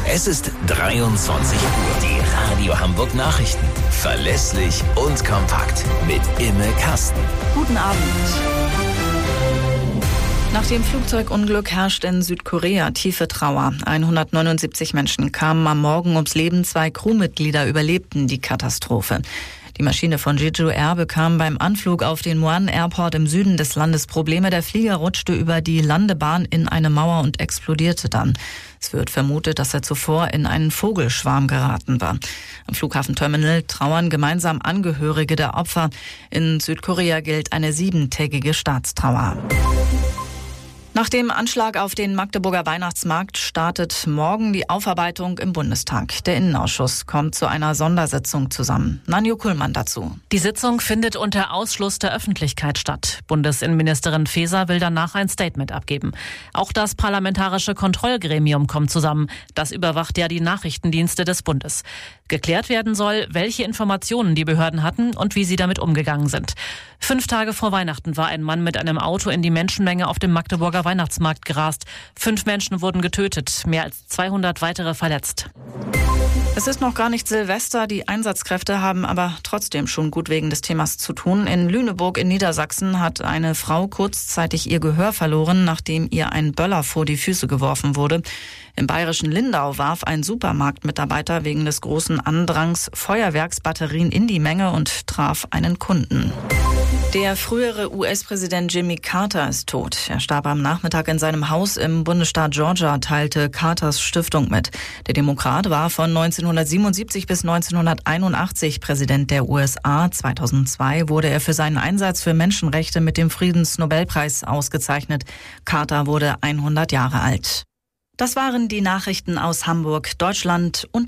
Es ist 23 Uhr. Die Radio Hamburg Nachrichten. Verlässlich und kompakt. Mit Imme Kasten. Guten Abend. Nach dem Flugzeugunglück herrscht in Südkorea tiefe Trauer. 179 Menschen kamen am Morgen ums Leben. 2 Crewmitglieder überlebten die Katastrophe. Die Maschine von Jeju Air bekam beim Anflug auf den Muan Airport im Süden des Landes Probleme. Der Flieger rutschte über die Landebahn in eine Mauer und explodierte dann. Es wird vermutet, dass er zuvor in einen Vogelschwarm geraten war. Am Flughafenterminal trauern gemeinsam Angehörige der Opfer. In Südkorea gilt eine 7-tägige Staatstrauer. Nach dem Anschlag auf den Magdeburger Weihnachtsmarkt startet morgen die Aufarbeitung im Bundestag. Der Innenausschuss kommt zu einer Sondersitzung zusammen. Nanjo Kuhlmann dazu. Die Sitzung findet unter Ausschluss der Öffentlichkeit statt. Bundesinnenministerin Faeser will danach ein Statement abgeben. Auch das Parlamentarische Kontrollgremium kommt zusammen. Das überwacht ja die Nachrichtendienste des Bundes. Geklärt werden soll, welche Informationen die Behörden hatten und wie sie damit umgegangen sind. 5 Tage vor Weihnachten war ein Mann mit einem Auto in die Menschenmenge auf dem Magdeburger Weihnachtsmarkt gerast. 5 Menschen wurden getötet, mehr als 200 weitere verletzt. Es ist noch gar nicht Silvester, die Einsatzkräfte haben aber trotzdem schon gut wegen des Themas zu tun. In Lüneburg in Niedersachsen hat eine Frau kurzzeitig ihr Gehör verloren, nachdem ihr ein Böller vor die Füße geworfen wurde. Im bayerischen Lindau warf ein Supermarktmitarbeiter wegen des großen Andrangs Feuerwerksbatterien in die Menge und traf einen Kunden. Der frühere US-Präsident Jimmy Carter ist tot. Er starb am Nachmittag in seinem Haus im Bundesstaat Georgia, teilte Carters Stiftung mit. Der Demokrat war von 1977 bis 1981 Präsident der USA. 2002 wurde er für seinen Einsatz für Menschenrechte mit dem Friedensnobelpreis ausgezeichnet. Carter wurde 100 Jahre alt. Das waren die Nachrichten aus Hamburg, Deutschland und